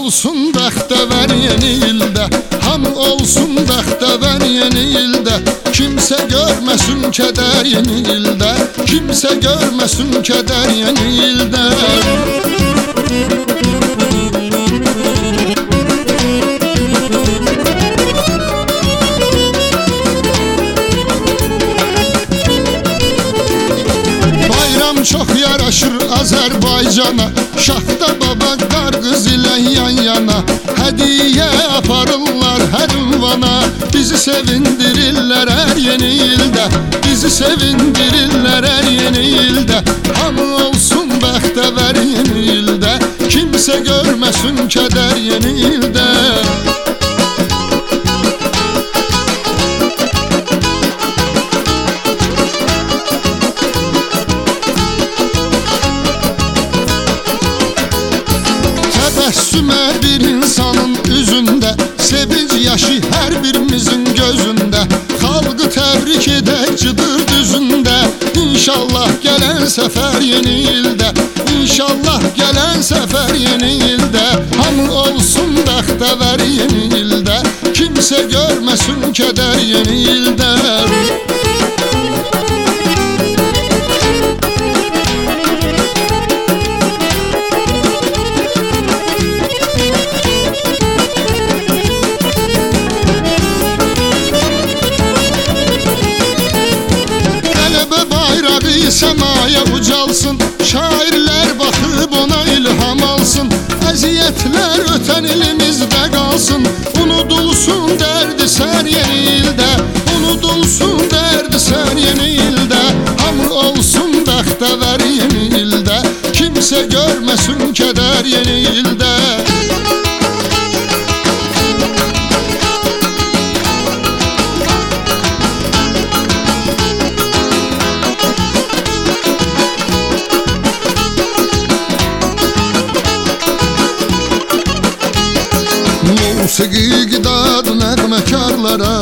olsun bəxtəvər yeni ildə, hamı olsun bəxtəvər yeni ildə. Kimsə görməsin kədər yeni ildə, kimsə görməsin kədər yeni ildə. Bayram çox yaraşır Azərbaycana, Şaxta baba qarqız ilə yan yana. Hədiyə aparırlar hər ünvana, bizi sevindirirlər hər yeni ildə, bizi sevindirirlər hər yeni ildə. Hamı olsun bəxtəvər yeni ildə, kimsə görməsin kədər yeni ildə. Təbəssümə bir insanın üzündə, sevinç yaşı hər birimizin gözündə. Xalqı təbrik edək cıdır düzündə, İnşallah gələn səfər yeni ildə, İnşallah gələn səfər yeni ildə. Hamı olsun bəxtəvər yeni ildə, kimsə görməsin kədər yeni ildə. Səmaya ucalsın, şairlər baxıb ona ilham alsın. Əziyyətlər ötən ilimizdə qalsın, unudulsun dərdi sər yeni ildə, unudulsun dərdi sər yeni ildə. Hamı olsun bəxtəvər yeni ildə, kimsə görməsin kədər yeni ildə. Musiqi qidadı nəğməkarlara,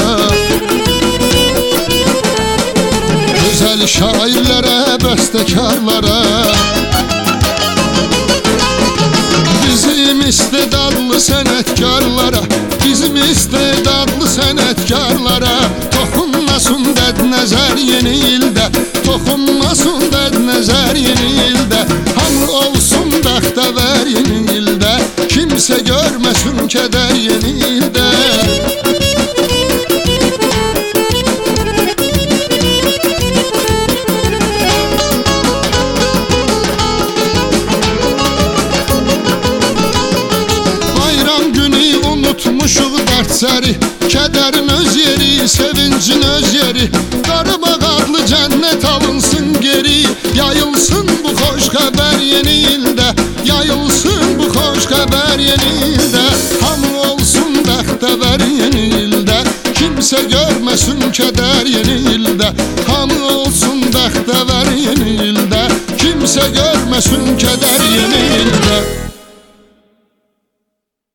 gözəl şairlərə, bəstəkarlara. Bizim istedadlı sənətkarlara, bizim istedadlı sənətkarlara. Toxunmasın dəd nəzər yeni ildə, toxunmasın dəd nəzər yeni ildə. Hamı olsun bəxtəvər yeni ildə, kimsə görməsin kədər yeni ildə. Bayram günü unutmuşuq dərdsəri, kədərin öz yeri, sevincin öz yeri. Qarabağ adlı cənnət alınsın geri, yayılsın bu xoş xəbər yeni ildə, yayılsın bu xoş xəbər yeni ildə. Hamı olsun bəxtəvər yeni ildə, kimsə görməsin kədər yeni ildə. Hamı olsun bəxtəvər yeni ildə, kimsə görməsin kədər yeni ildə.